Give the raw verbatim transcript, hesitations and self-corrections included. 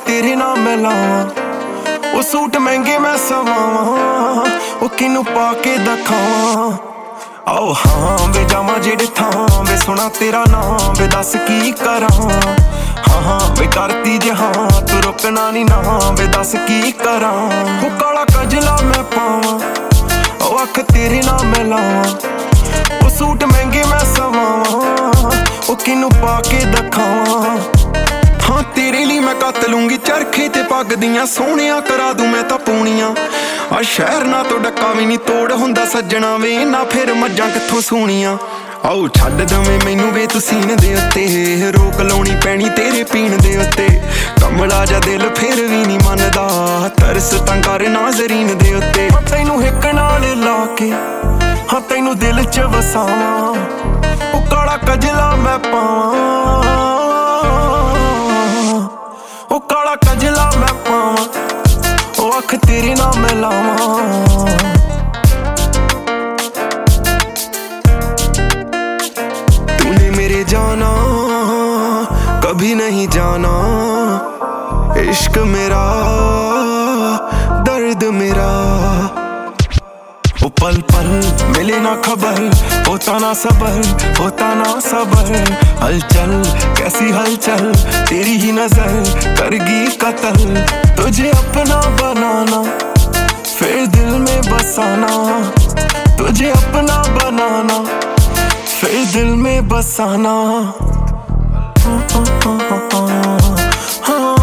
तेरे नाम मैं लावां ओ सूट महंगे मैं सवावां ओ किनू पा के दिखावां आओ हाँ वे जावां जेड़े थां वे सुना तेरा नाम वे दस की करां हाँ हाँ वे करती जहां तू रुकना नी ना वे दस की करां ओ काला कजला मैं पावां ओ अख तेरे नाम मैं लावां ओ सूट महंगे मैं सवावां ओ किनू पा के दिखावां हाँ तेरे लिए मैं कत लूंगी चरखे ते पग दियां सोहणिया करा दूं मैं तां पूणियां आ शहर ना तो डक्का भी नहीं तोड़ हुंदा सज्जणा वे ना फिर मज्जां कित्थों सूणियां आओ छड्ड दवें मैनू वे तू सीन दे उत्ते रोक लाउणी पैणी तेरे पीण दे उत्ते कमला जा दिल फिर भी नहीं मनदा तरस तां कर नाज़रीन दे उत्ते तैनू हिक नाल ला के हाँ तैनू दिल च वसावां ओ काला कजला मैं पावां ओ काला कजला मैं पावां ओ अख तेरे नाम मैं लावां तूने मेरे जाना कभी नहीं जाना इश्क मेरा दर्द मेरा ओ पल पल मिले ना खबर होता ना सबर होता ना सबर हलचल कैसी हलचल तेरी ही नजर करगी कत्ल तुझे अपना बनाना फिर दिल में बसाना तुझे अपना बनाना फिर दिल में बसाना हाँ, हाँ, हाँ, हाँ, हाँ।